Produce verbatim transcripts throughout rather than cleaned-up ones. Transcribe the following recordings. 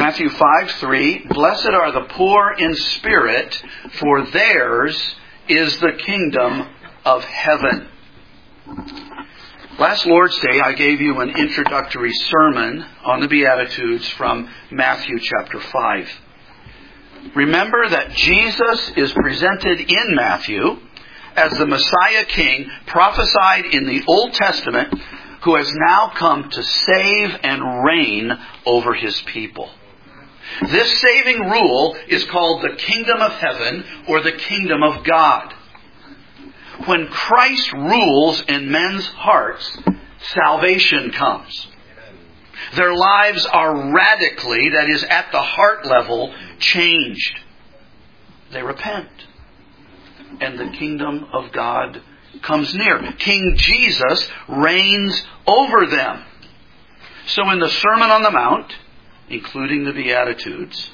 Matthew five three, blessed are the poor in spirit, for theirs is the kingdom of heaven. Last Lord's Day, I gave you an introductory sermon on the Beatitudes from Matthew chapter five. Remember that Jesus is presented in Matthew as the Messiah King prophesied in the Old Testament, who has now come to save and reign over His people. This saving rule is called the kingdom of heaven or the kingdom of God. When Christ rules in men's hearts, salvation comes. Their lives are radically, that is, at the heart level, changed. They repent. And the kingdom of God comes near. King Jesus reigns over them. So in the Sermon on the Mount, including the Beatitudes,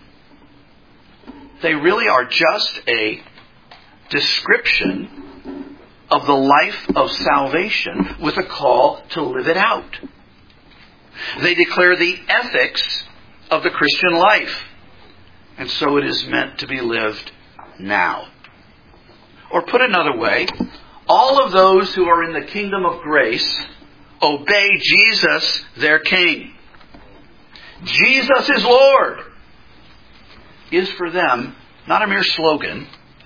they really are just a description of the life of salvation with a call to live it out. They declare the ethics of the Christian life. And so it is meant to be lived now. Or put another way, all of those who are in the kingdom of grace obey Jesus, their King. Jesus is Lord is for them not a mere slogan,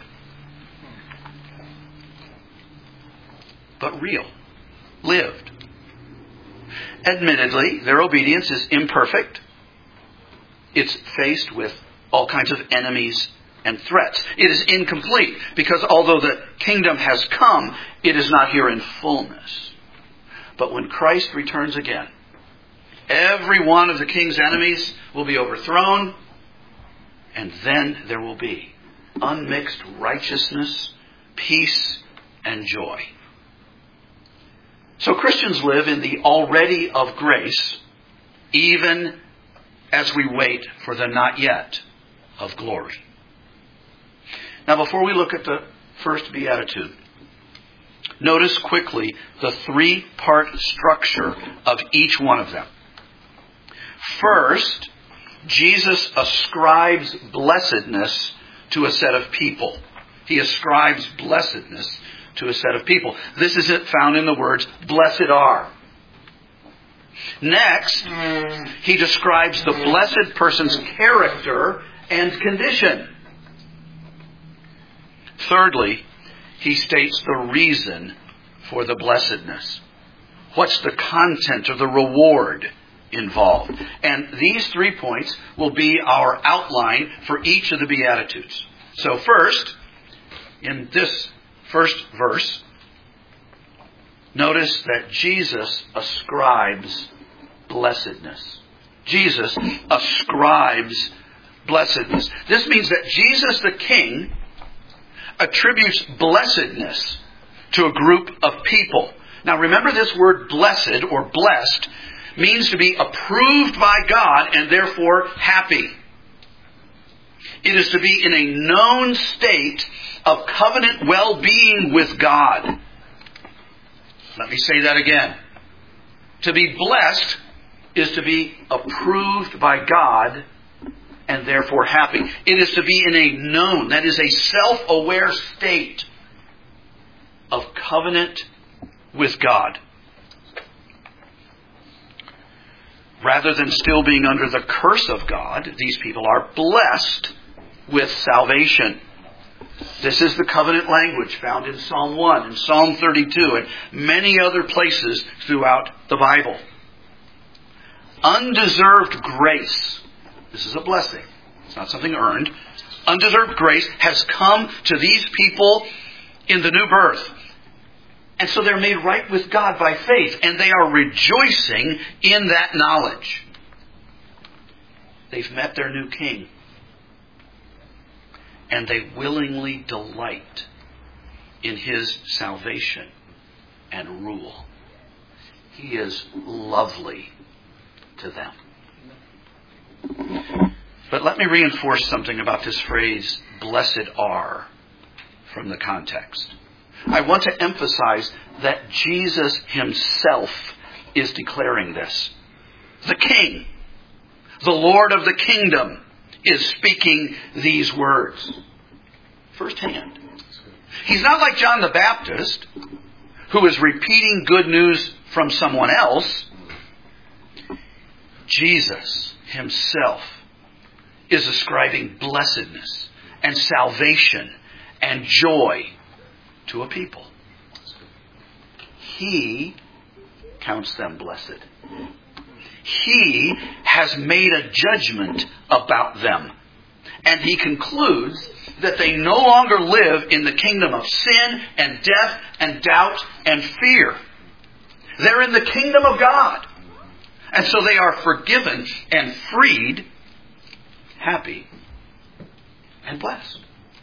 but real, lived. Admittedly, their obedience is imperfect. It's faced with all kinds of enemies and threats. It is incomplete because although the kingdom has come, it is not here in fullness. But when Christ returns again, every one of the king's enemies will be overthrown, and then there will be unmixed righteousness, peace, and joy. So Christians live in the already of grace, even as we wait for the not yet of glory. Now, before we look at the first beatitude, notice quickly the three-part structure of each one of them. First, Jesus ascribes blessedness to a set of people. He ascribes blessedness to a set of people. This is it found in the words, blessed are. Next, he describes the blessed person's character and condition. Thirdly, he states the reason for the blessedness. What's the content or the reward involved? And these three points will be our outline for each of the Beatitudes. So first, in this first verse, notice that Jesus ascribes blessedness. Jesus ascribes blessedness. This means that Jesus the King attributes blessedness to a group of people. Now remember, this word blessed or blessed means to be approved by God and therefore happy. It is to be in a known state of covenant well-being with God. Let me say that again. To be blessed is to be approved by God and therefore happy. It is to be in a known, that is a self-aware state of covenant with God. Rather than still being under the curse of God, these people are blessed with salvation. This is the covenant language found in Psalm one and Psalm thirty-two and many other places throughout the Bible. Undeserved grace. This is a blessing. It's not something earned. Undeserved grace has come to these people in the new birth. And so they're made right with God by faith. And they are rejoicing in that knowledge. They've met their new King. And they willingly delight in His salvation and rule. He is lovely to them. But let me reinforce something about this phrase, blessed are, from the context. I want to emphasize that Jesus Himself is declaring this. The King, the Lord of the kingdom, is speaking these words firsthand. He's not like John the Baptist, who is repeating good news from someone else. Jesus himself is ascribing blessedness and salvation and joy to a people. He counts them blessed. He has made a judgment about them. And he concludes that they no longer live in the kingdom of sin and death and doubt and fear. They're in the kingdom of God. And so they are forgiven and freed, happy and blessed.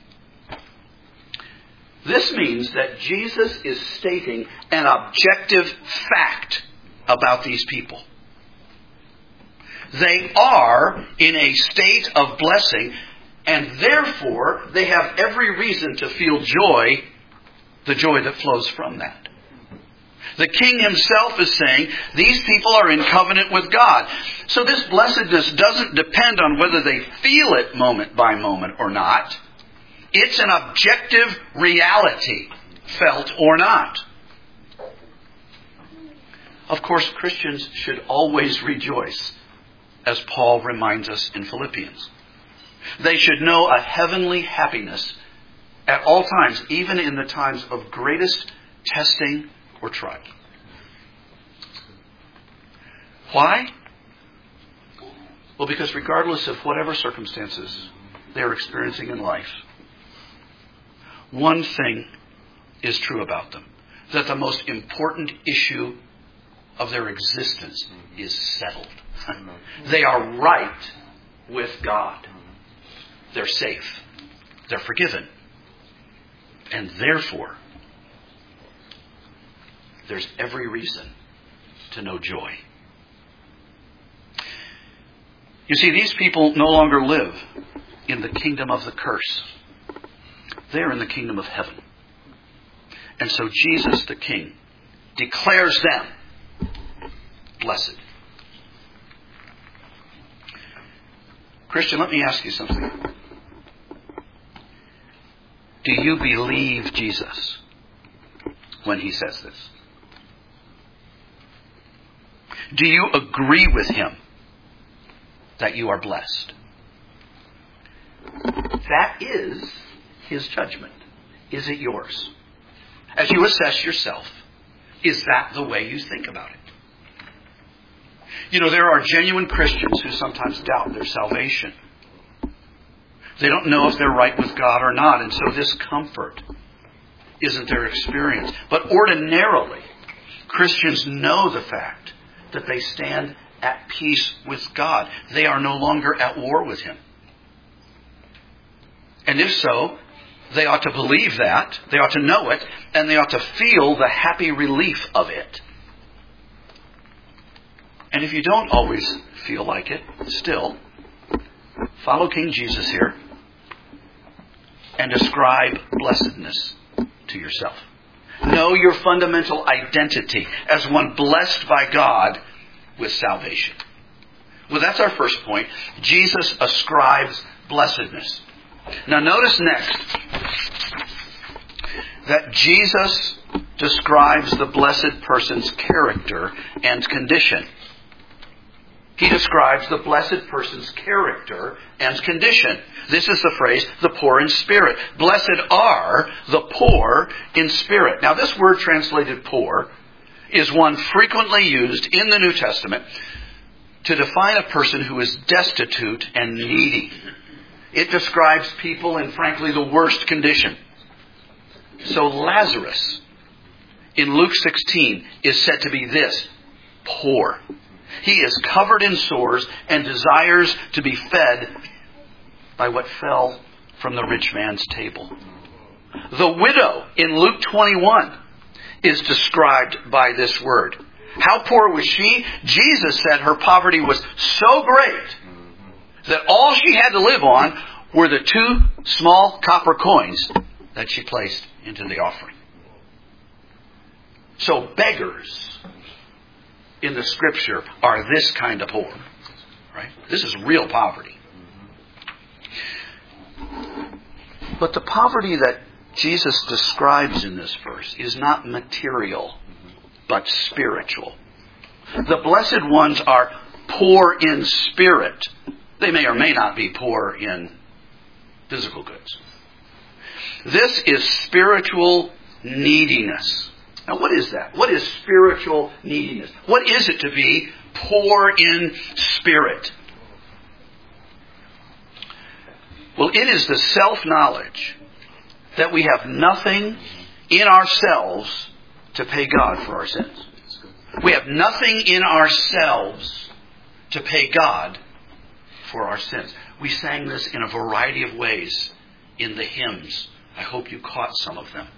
This means that Jesus is stating an objective fact about these people. They are in a state of blessing, and therefore they have every reason to feel joy, the joy that flows from that. The King himself is saying these people are in covenant with God. So this blessedness doesn't depend on whether they feel it moment by moment or not. It's an objective reality, felt or not. Of course, Christians should always rejoice, as Paul reminds us in Philippians. They should know a heavenly happiness at all times, even in the times of greatest testing or trial. Why? Well, because regardless of whatever circumstances they're experiencing in life, one thing is true about them, that the most important issue of their existence is settled. They are right with God. They're safe. They're forgiven. And therefore, there's every reason to know joy. You see, these people no longer live in the kingdom of the curse. They're in the kingdom of heaven. And so Jesus, the King, declares them blessed. Christian, let me ask you something. Do you believe Jesus when he says this? Do you agree with him that you are blessed? That is his judgment. Is it yours? As you assess yourself, is that the way you think about it? You know, there are genuine Christians who sometimes doubt their salvation. They don't know if they're right with God or not, and so this comfort isn't their experience. But ordinarily, Christians know the fact that they stand at peace with God. They are no longer at war with him. And if so, they ought to believe that, they ought to know it, and they ought to feel the happy relief of it. And if you don't always feel like it, still, follow King Jesus here and ascribe blessedness to yourself. Know your fundamental identity as one blessed by God with salvation. Well, that's our first point. Jesus ascribes blessedness. Now notice next that Jesus describes the blessed person's character and condition. He describes the blessed person's character and condition. This is the phrase, the poor in spirit. Blessed are the poor in spirit. Now this word translated poor is one frequently used in the New Testament to define a person who is destitute and needy. It describes people in, frankly, the worst condition. So Lazarus, in Luke sixteen, is said to be this, poor. He is covered in sores and desires to be fed by what fell from the rich man's table. The widow in Luke twenty-one is described by this word. How poor was she? Jesus said her poverty was so great that all she had to live on were the two small copper coins that she placed into the offering. So beggars in the Scripture are this kind of poor. Right? This is real poverty. But the poverty that Jesus describes in this verse is not material, but spiritual. The blessed ones are poor in spirit. They may or may not be poor in physical goods. This is spiritual neediness. Now, what is that? What is spiritual neediness? What is it to be poor in spirit? Well, it is the self-knowledge that we have nothing in ourselves to pay God for our sins. We have nothing in ourselves to pay God for our sins. We sang this in a variety of ways in the hymns. I hope you caught some of them.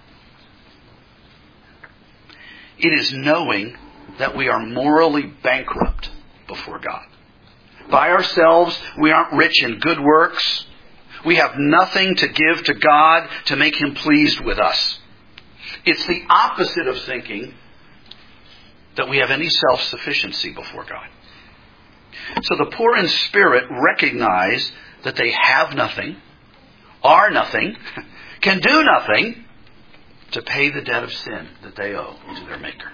It is knowing that we are morally bankrupt before God. By ourselves, we aren't rich in good works. We have nothing to give to God to make Him pleased with us. It's the opposite of thinking that we have any self-sufficiency before God. So the poor in spirit recognize that they have nothing, are nothing, can do nothing to pay the debt of sin that they owe to their Maker.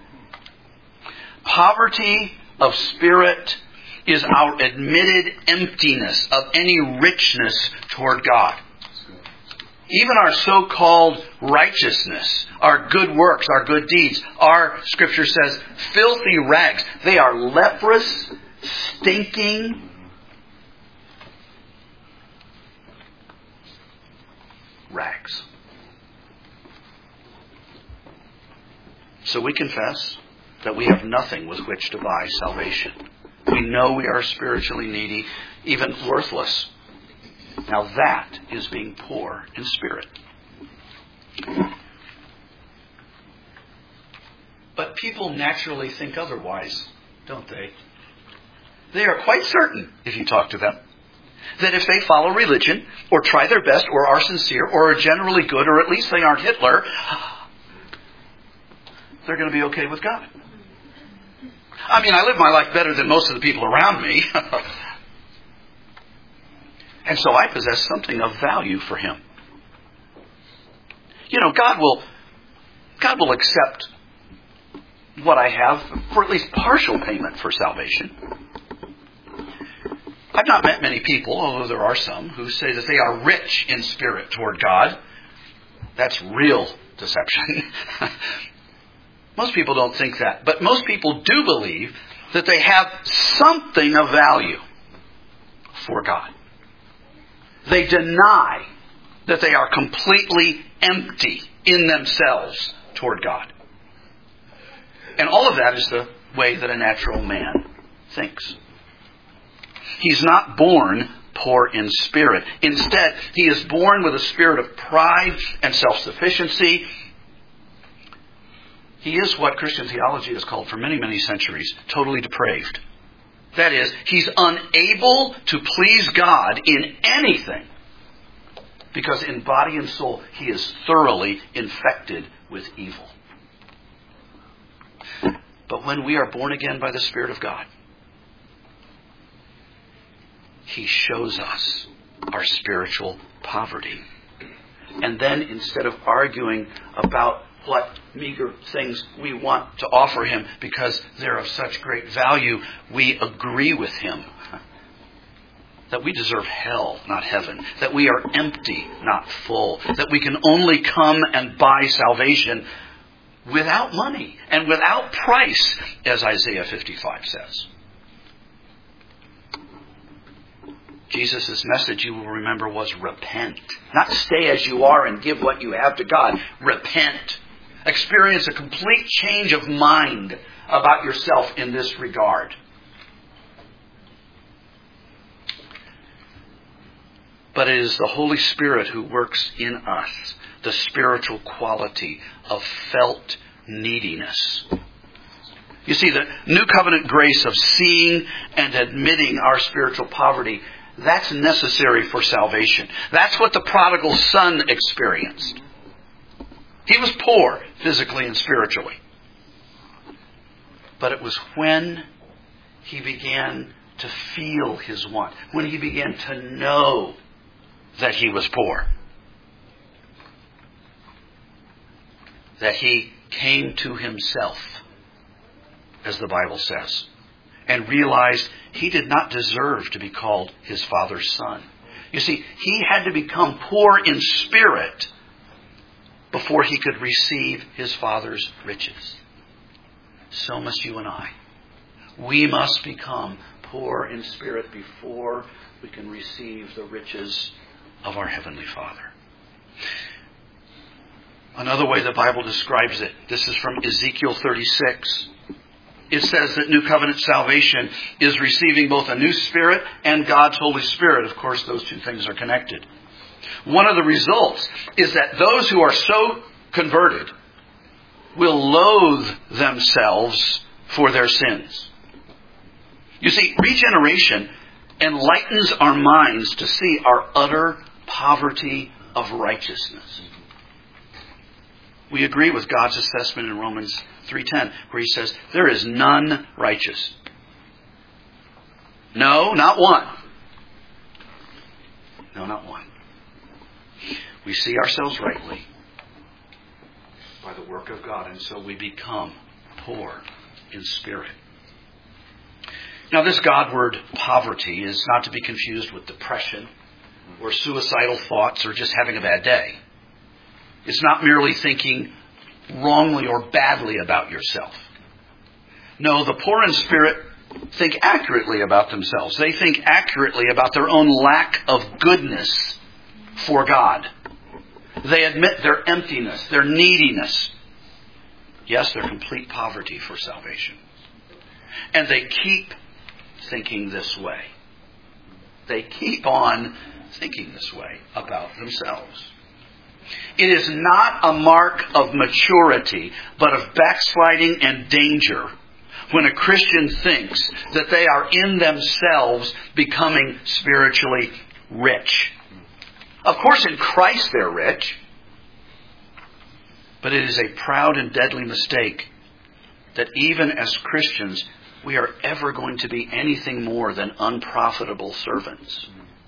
Poverty of spirit is our admitted emptiness of any richness toward God. Even our so-called righteousness, our good works, our good deeds, our, Scripture says, filthy rags. They are leprous, stinking rags. So we confess that we have nothing with which to buy salvation. We know we are spiritually needy, even worthless. Now that is being poor in spirit. But people naturally think otherwise, don't they? They are quite certain, if you talk to them, that if they follow religion, or try their best, or are sincere, or are generally good, or at least they aren't Hitler, they're going to be okay with God. I mean, I live my life better than most of the people around me. And so I possess something of value for Him. You know, God will, God will accept what I have for at least partial payment for salvation. I've not met many people, although there are some, who say that they are rich in spirit toward God. That's real deception. Most people don't think that. But most people do believe that they have something of value for God. They deny that they are completely empty in themselves toward God. And all of that is the way that a natural man thinks. He's not born poor in spirit. Instead, he is born with a spirit of pride and self-sufficiency. He is what Christian theology has called for many, many centuries, totally depraved. That is, he's unable to please God in anything because in body and soul he is thoroughly infected with evil. But when we are born again by the Spirit of God, He shows us our spiritual poverty. And then instead of arguing about what meager things we want to offer Him because they're of such great value, we agree with Him that we deserve hell, not heaven, that we are empty, not full, that we can only come and buy salvation without money and without price, as Isaiah fifty-five says. Jesus' message, you will remember, was repent. Not stay as you are and give what you have to God. Repent. Experience a complete change of mind about yourself in this regard. But it is the Holy Spirit who works in us the spiritual quality of felt neediness. You see, the New Covenant grace of seeing and admitting our spiritual poverty, that's necessary for salvation. That's what the prodigal son experienced. He was poor physically and spiritually. But it was when he began to feel his want, when he began to know that he was poor, that he came to himself, as the Bible says, and realized he did not deserve to be called his Father's son. You see, he had to become poor in spirit before he could receive his Father's riches. So must you and I. We must become poor in spirit before we can receive the riches of our Heavenly Father. Another way the Bible describes it, this is from Ezekiel thirty-six. It says that New Covenant salvation is receiving both a new spirit and God's Holy Spirit. Of course, those two things are connected. One of the results is that those who are so converted will loathe themselves for their sins. You see, regeneration enlightens our minds to see our utter poverty of righteousness. We agree with God's assessment in Romans three ten, where he says, there is none righteous. No, not one. No, not one. We see ourselves rightly by the work of God, and so we become poor in spirit. Now, this God word poverty is not to be confused with depression or suicidal thoughts or just having a bad day. It's not merely thinking wrongly or badly about yourself. No, the poor in spirit think accurately about themselves. They think accurately about their own lack of goodness for God. They admit their emptiness, their neediness. Yes, their complete poverty for salvation. And they keep thinking this way. They keep on thinking this way about themselves. It is not a mark of maturity, but of backsliding and danger when a Christian thinks that they are in themselves becoming spiritually rich. Of course, in Christ they're rich, but it is a proud and deadly mistake that even as Christians, we are ever going to be anything more than unprofitable servants.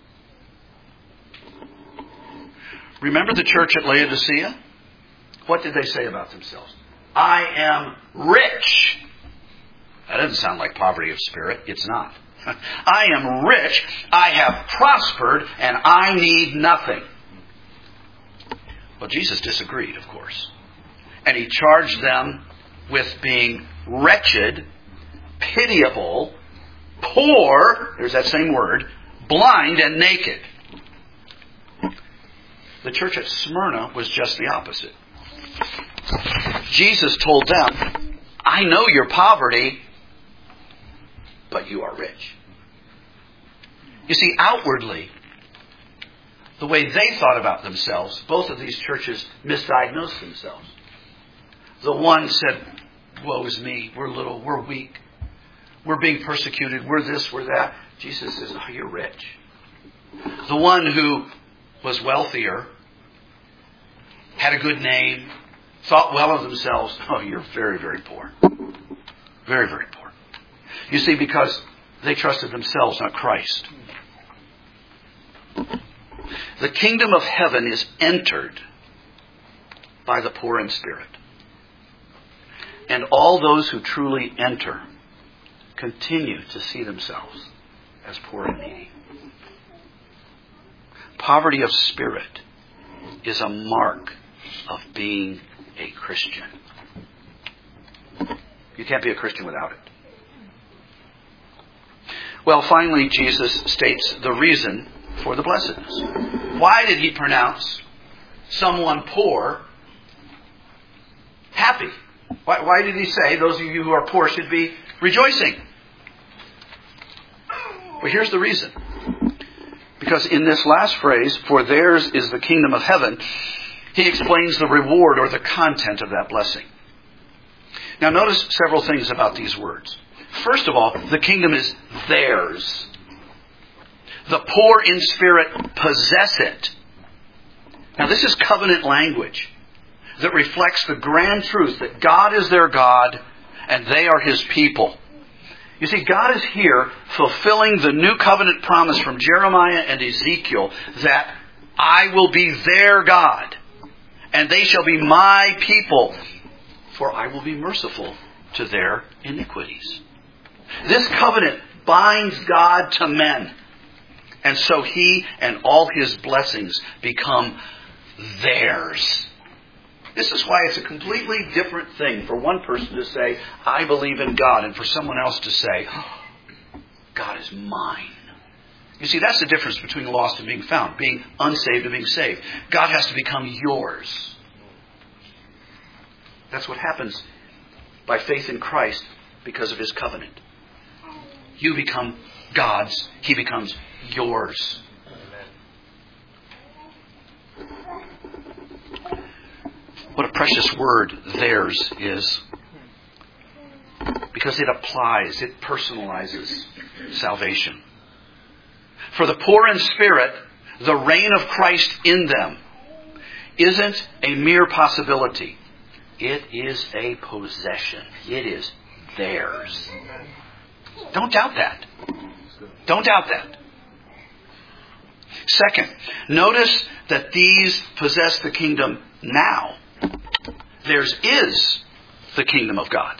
Remember the church at Laodicea? What did they say about themselves? I am rich. That doesn't sound like poverty of spirit. It's not. I am rich. I have prospered, and I need nothing. Well, Jesus disagreed, of course. And he charged them with being wretched, pitiable, poor, there's that same word, blind and naked. The church at Smyrna was just the opposite. Jesus told them, I know your poverty, but you are rich. You see, outwardly, the way they thought about themselves, both of these churches misdiagnosed themselves. The one said, woe is me, we're little, we're weak, we're being persecuted, we're this, we're that. Jesus says, oh, you're rich. The one who was wealthier, had a good name, thought well of themselves, oh, you're very, very poor. Very, very poor. You see, because they trusted themselves, not Christ. The kingdom of heaven is entered by the poor in spirit. And all those who truly enter continue to see themselves as poor and needy. Poverty of spirit is a mark of being a Christian. You can't be a Christian without it. Well, finally, Jesus states the reason for the blessedness. Why did he pronounce someone poor happy? Why, why did he say those of you who are poor should be rejoicing? Well, here's the reason. Because in this last phrase, for theirs is the kingdom of heaven, he explains the reward or the content of that blessing. Now notice several things about these words. First of all, the kingdom is theirs. The poor in spirit possess it. Now this is covenant language that reflects the grand truth that God is their God and they are his people. You see, God is here fulfilling the new covenant promise from Jeremiah and Ezekiel that I will be their God, and they shall be my people, for I will be merciful to their iniquities. This covenant binds God to men, and so He and all His blessings become theirs. This is why it's a completely different thing for one person to say, I believe in God, and for someone else to say, oh, God is mine. You see, that's the difference between lost and being found, being unsaved and being saved. God has to become yours. That's what happens by faith in Christ because of His covenant. You become God's. He becomes yours. What a precious word theirs is. Because it applies, it personalizes salvation. For the poor in spirit, the reign of Christ in them isn't a mere possibility. It is a possession. It is theirs. Don't doubt that. Don't doubt that. Second, notice that these possess the kingdom now. Theirs is the kingdom of God.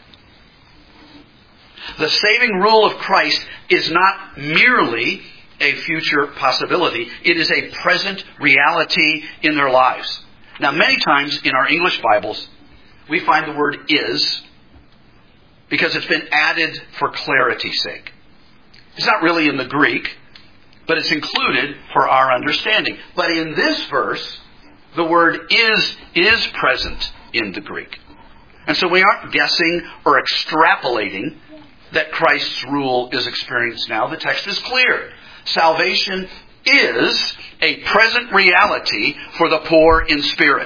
The saving rule of Christ is not merely a future possibility. It is a present reality in their lives. Now, many times in our English Bibles, we find the word is because it's been added for clarity's sake. It's not really in the Greek, but it's included for our understanding. But in this verse, the word is is present in the Greek. And so we aren't guessing or extrapolating that Christ's rule is experienced now. The text is clear. Salvation is a present reality for the poor in spirit.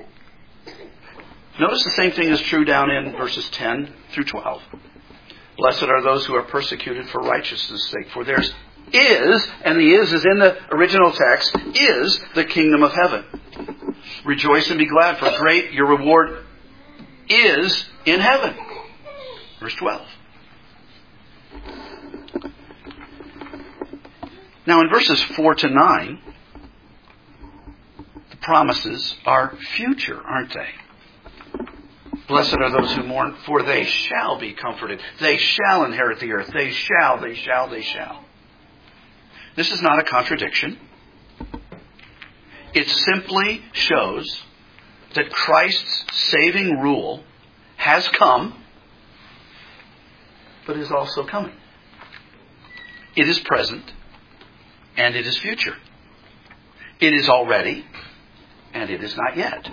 Notice the same thing is true down in verses ten through twelve. Blessed are those who are persecuted for righteousness' sake, for theirs is, and the is is in the original text, is the kingdom of heaven. Rejoice and be glad, for great your reward is in heaven. Verse twelve. Now in verses four to nine, the promises are future, aren't they? Blessed are those who mourn, for they shall be comforted. They shall inherit the earth. They shall, they shall, they shall. This is not a contradiction. It simply shows that Christ's saving rule has come, but is also coming. It is present, and it is future. It is already, and it is not yet.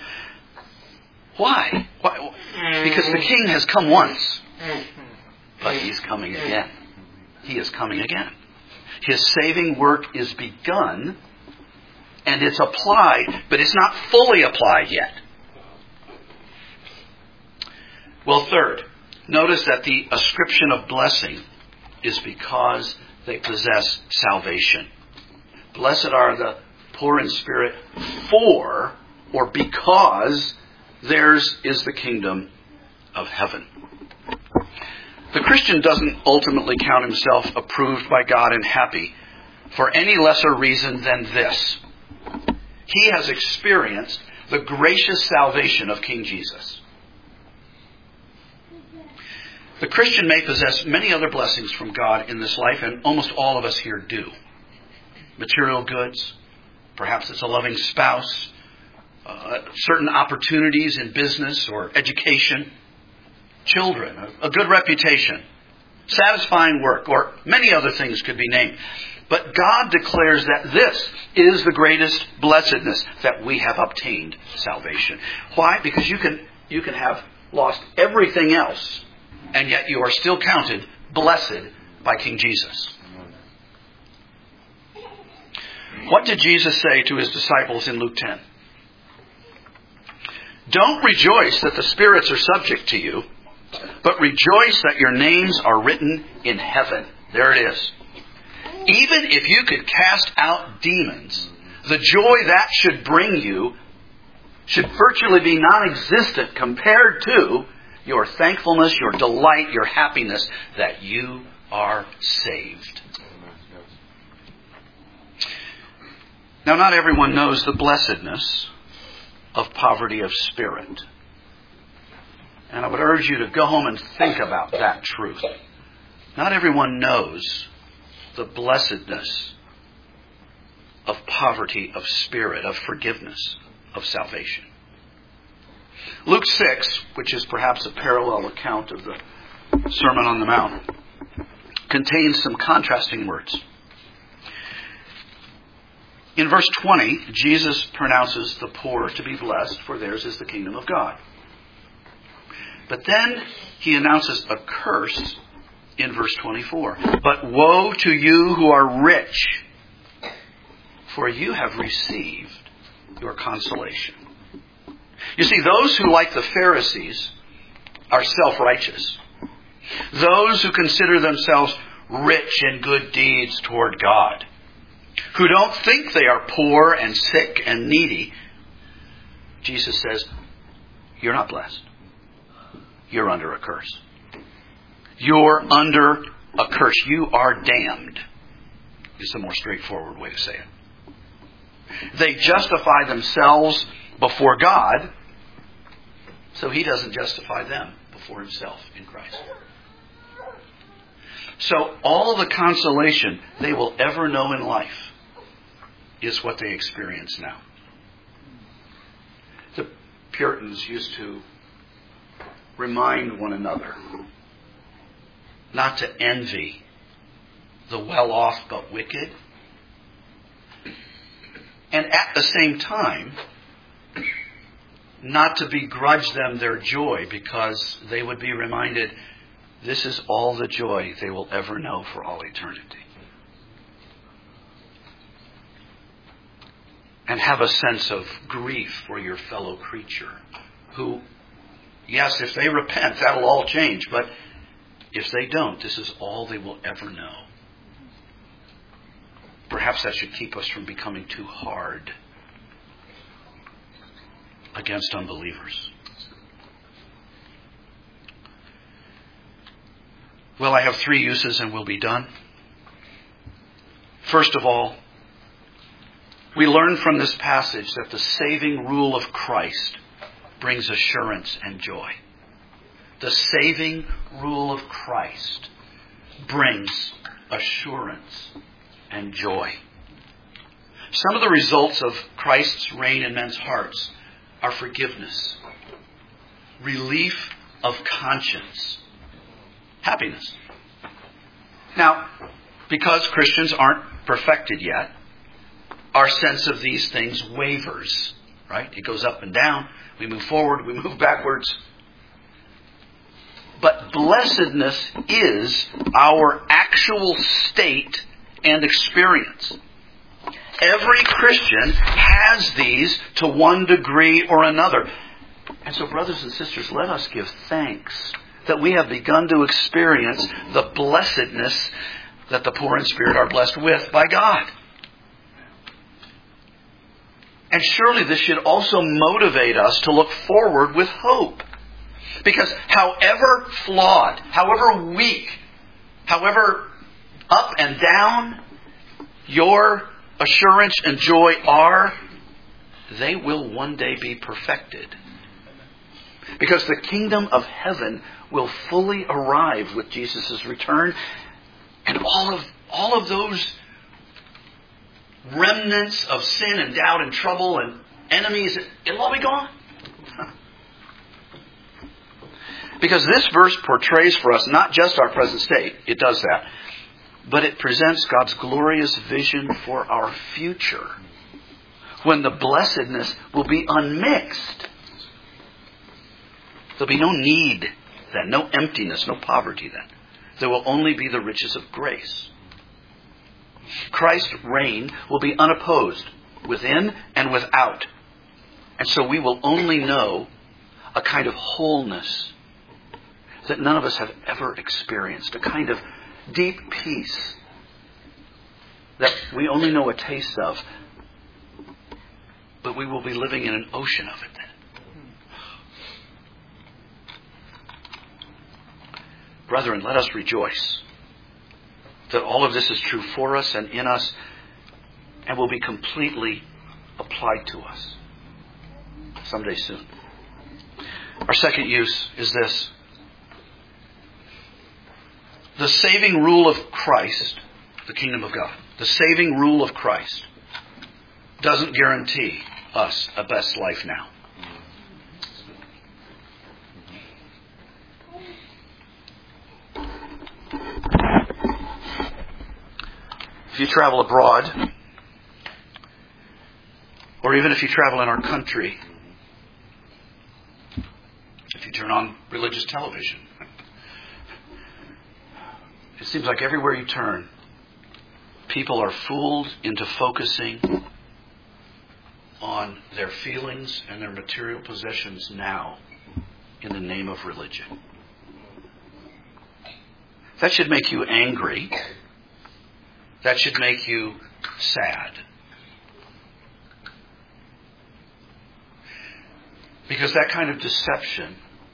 Why? Why? Because the King has come once, but He's coming again. He is coming again. His saving work is begun, and it's applied, but it's not fully applied yet. Well, third, notice that the ascription of blessing is because they possess salvation. Blessed are the poor in spirit, for, or because, theirs is the kingdom of heaven. The Christian doesn't ultimately count himself approved by God and happy for any lesser reason than this. He has experienced the gracious salvation of King Jesus. The Christian may possess many other blessings from God in this life, and almost all of us here do. Material goods, perhaps it's a loving spouse, uh, certain opportunities in business or education, children, a, a good reputation, satisfying work, or many other things could be named. But God declares that this is the greatest blessedness, that we have obtained salvation. Why? Because you can you can have lost everything else, and yet you are still counted blessed by King Jesus. What did Jesus say to His disciples in Luke ten? Don't rejoice that the spirits are subject to you, but rejoice that your names are written in heaven. There it is. Even if you could cast out demons, the joy that should bring you should virtually be non-existent compared to your thankfulness, your delight, your happiness that you are saved. Now, not everyone knows the blessedness of poverty of spirit. And I would urge you to go home and think about that truth. Not everyone knows the blessedness of poverty of spirit, of forgiveness, of salvation. Luke six, which is perhaps a parallel account of the Sermon on the Mount, contains some contrasting words. In verse twenty, Jesus pronounces the poor to be blessed, for theirs is the kingdom of God. But then he announces a curse in verse twenty-four. But woe to you who are rich, for you have received your consolation. You see, those who, like the Pharisees, are self-righteous, those who consider themselves rich in good deeds toward God, who don't think they are poor and sick and needy, Jesus says, you're not blessed. You're under a curse. You're under a curse. You are damned, is the more straightforward way to say it. They justify themselves before God, so He doesn't justify them before Himself in Christ. So all the consolation they will ever know in life is what they experience now. The Puritans used to remind one another not to envy the well-off but wicked, and at the same time not to begrudge them their joy, because they would be reminded this is all the joy they will ever know for all eternity. And have a sense of grief for your fellow creature who, yes, if they repent, that'll all change. But if they don't, this is all they will ever know. Perhaps that should keep us from becoming too hard against unbelievers. Well, I have three uses and we'll be done. First of all, we learn from this passage that the saving rule of Christ brings assurance and joy. The saving rule of Christ brings assurance and joy. Some of the results of Christ's reign in men's hearts are forgiveness, relief of conscience, happiness. Now, because Christians aren't perfected yet, our sense of these things wavers, right? It goes up and down. We move forward, we move backwards. But blessedness is our actual state and experience. Every Christian has these to one degree or another. And so, brothers and sisters, let us give thanks that we have begun to experience the blessedness that the poor in spirit are blessed with by God. And surely this should also motivate us to look forward with hope. Because however flawed, however weak, however up and down your assurance and joy are, they will one day be perfected. Because the kingdom of heaven will fully arrive with Jesus' return. And all of all of those remnants of sin and doubt and trouble and enemies, it'll all be gone. Because this verse portrays for us not just our present state, it does that, but it presents God's glorious vision for our future, when the blessedness will be unmixed. There'll be no need then, no emptiness, no poverty then. There will only be the riches of grace. Christ's reign will be unopposed, within and without. And so we will only know a kind of wholeness that none of us have ever experienced, a kind of deep peace that we only know a taste of, but we will be living in an ocean of it then. Brethren, let us rejoice that all of this is true for us and in us and will be completely applied to us someday soon. Our second use is this. The saving rule of Christ, the kingdom of God, the saving rule of Christ doesn't guarantee us a best life now. If you travel abroad, or even if you travel in our country, if you turn on religious television, it seems like everywhere you turn, people are fooled into focusing on their feelings and their material possessions now in the name of religion. That should make you angry. That should make you sad. Because that kind of deception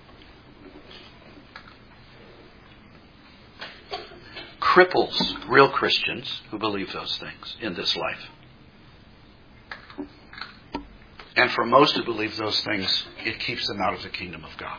cripples real Christians who believe those things in this life. And for most who believe those things, it keeps them out of the kingdom of God.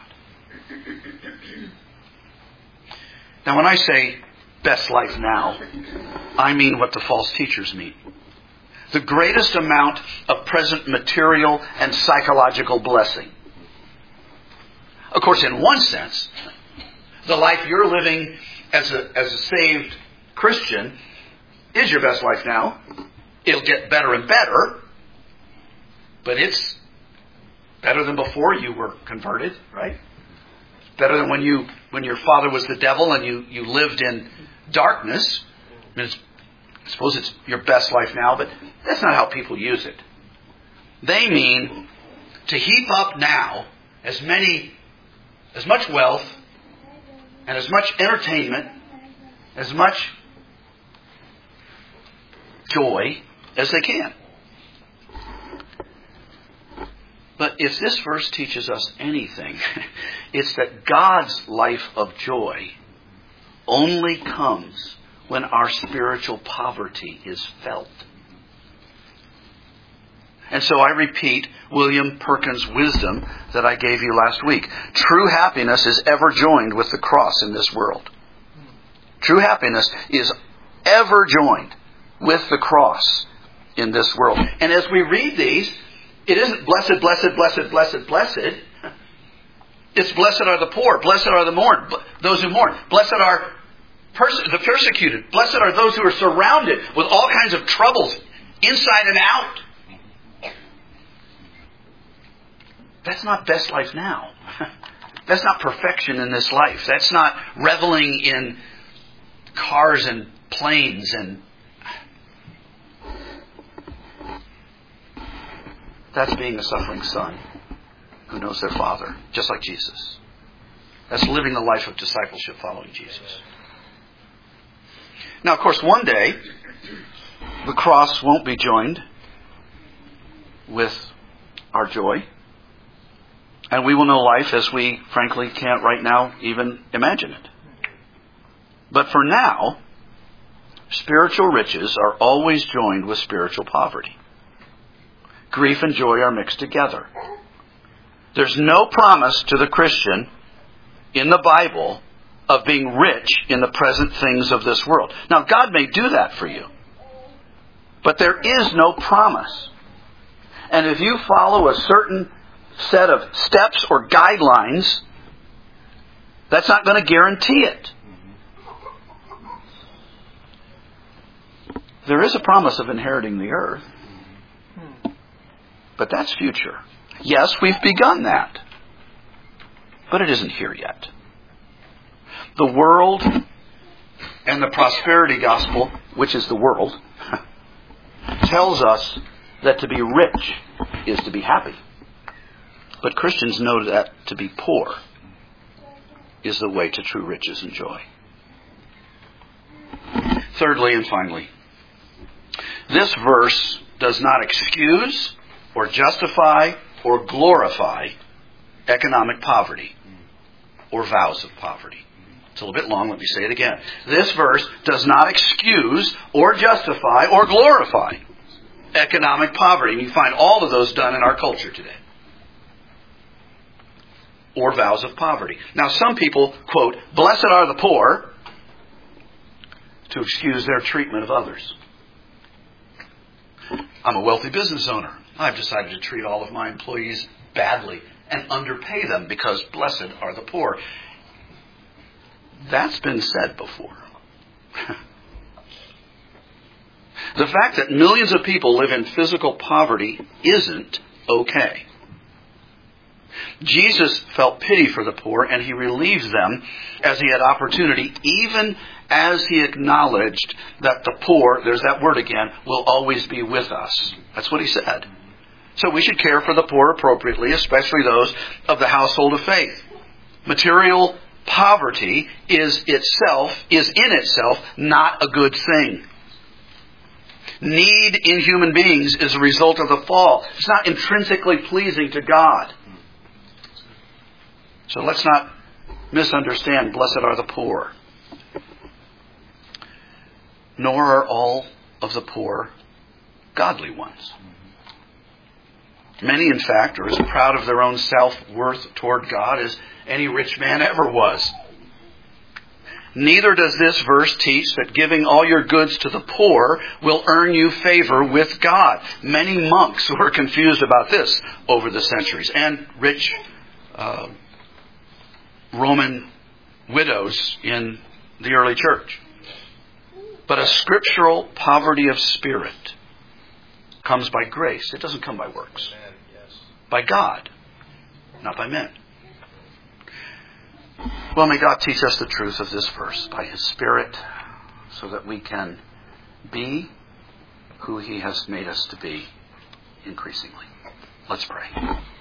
Now, when I say best life now, I mean what the false teachers mean. The greatest amount of present material and psychological blessing. Of course, in one sense, the life you're living as a, as a saved Christian is your best life now. It'll get better and better, but it's better than before you were converted, right? Better than when you when your father was the devil and you, you lived in darkness. I mean, it's, I suppose it's your best life now, but that's not how people use it. They mean to heap up now as many, as much wealth and as much entertainment, as much joy as they can. But if this verse teaches us anything, it's that God's life of joy only comes when our spiritual poverty is felt. And so I repeat William Perkins' wisdom that I gave you last week. True happiness is ever joined with the cross in this world. True happiness is ever joined with the cross in this world. And as we read these, it isn't blessed, blessed, blessed, blessed, blessed. It's blessed are the poor, blessed are the mourn, those who mourn. Blessed are pers- the persecuted. Blessed are those who are surrounded with all kinds of troubles, inside and out. That's not best life now. That's not perfection in this life. That's not reveling in cars and planes and... That's being a suffering son who knows their Father, just like Jesus. That's living the life of discipleship following Jesus. Now, of course, one day, the cross won't be joined with our joy. And we will know life as we, frankly, can't right now even imagine it. But for now, spiritual riches are always joined with spiritual poverty. Grief and joy are mixed together. There's no promise to the Christian in the Bible of being rich in the present things of this world. Now, God may do that for you. But there is no promise. And if you follow a certain set of steps or guidelines, that's not going to guarantee it. There is a promise of inheriting the earth. But that's future. Yes, we've begun that. But it isn't here yet. The world and the prosperity gospel, which is the world, tells us that to be rich is to be happy. But Christians know that to be poor is the way to true riches and joy. Thirdly and finally, this verse does not excuse or justify or glorify economic poverty or vows of poverty. It's a little bit long, let me say it again. This verse does not excuse or justify or glorify economic poverty. And you find all of those done in our culture today. Or vows of poverty. Now some people quote, "Blessed are the poor," to excuse their treatment of others. I'm a wealthy business owner. I've decided to treat all of my employees badly and underpay them because blessed are the poor. That's been said before. The fact that millions of people live in physical poverty isn't okay. Jesus felt pity for the poor and he relieved them as he had opportunity, even as he acknowledged that the poor, there's that word again, will always be with us. That's what he said. So we should care for the poor appropriately, especially those of the household of faith. Material poverty is itself, is in itself not a good thing. Need in human beings is a result of the fall. It's not intrinsically pleasing to God. So let's not misunderstand, blessed are the poor. Nor are all of the poor godly ones. Many, in fact, are as proud of their own self-worth toward God as any rich man ever was. Neither does this verse teach that giving all your goods to the poor will earn you favor with God. Many monks were confused about this over the centuries, and rich uh, Roman widows in the early church. But a scriptural poverty of spirit comes by grace. It doesn't come by works. By God, not by men. Well, may God teach us the truth of this verse by His Spirit so that we can be who He has made us to be increasingly. Let's pray.